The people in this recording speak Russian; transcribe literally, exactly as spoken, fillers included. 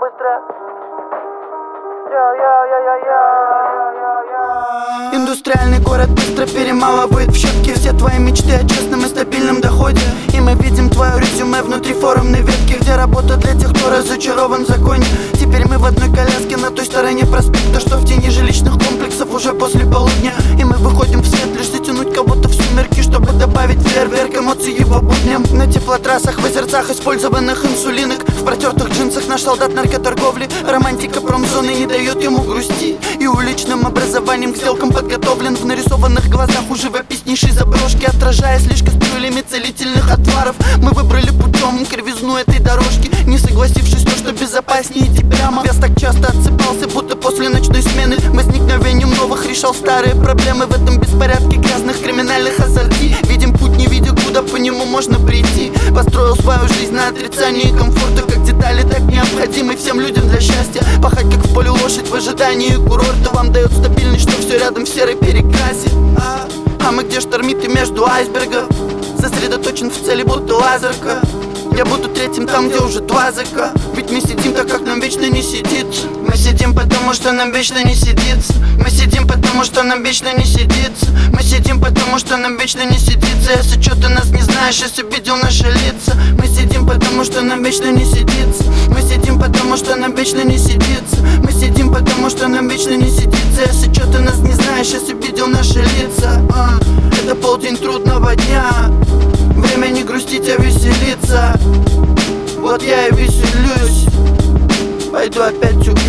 быстро. Индустриальный город быстро перемалывает в щепки все твои мечты о честном и стабильном доходе. И мы видим твое резюме внутри форумной ветки, где работа для тех, кто разочарован в законе. Теперь мы в одной коляске на той стороне проспекта, что в тени жилищных комплексов уже после полудня. И мы выходим в свет, лишь затянуть кого-то в сумерки, чтобы добавить фейерверк эмоций его будням. На теплотрассах, в озерцах использованных инсулинок, в протертых джинсах наш солдат наркоторговли. Романтика промзоны не дает ему грусти, и уличным образованием к сделкам подготовлен. В нарисованных глазах у живописнейшей заброшки, отражая слишком струями целительных отваров. Мы выбрали путем кривизну этой дорожки, не согласившись то, что безопаснее идти прямо. Вес так часто отсыпался, будто после ночной смены возникновением новых решал старые проблемы. В этом беспорядке грязных криминальных ассорти видим путь, не видя, куда по нему можно прийти. Построил свою жизнь на отрицании комфорта, как детали, так необходимы всем людям для счастья. Пахать как в поле лошадь в ожидании курорта вам дает стабильность, что все рядом в серой перекрасе. А, а мы где штормит и между айсбергов, сосредоточен в цели, будто лазерка. Я буду третьим там, где уже два языка. Ведь мы сидим так, как нам вечно не сидится. Мы сидим потому, что нам вечно не сидится. Мы сидим потому, что нам вечно не сидится. Мы сидим потому, что нам вечно не сидится. Если что ты нас не знаешь, если видел наши лица. Мы сидим потому, что нам вечно не сидится. Мы сидим потому, что нам вечно не сидится. Мы сидим потому, что нам вечно не сидится. Если что ты нас не знаешь, если видел наши лица. а, Это полдень трудного дня. Время не грустить, а веселиться. Вот я и веселюсь. Пойду опять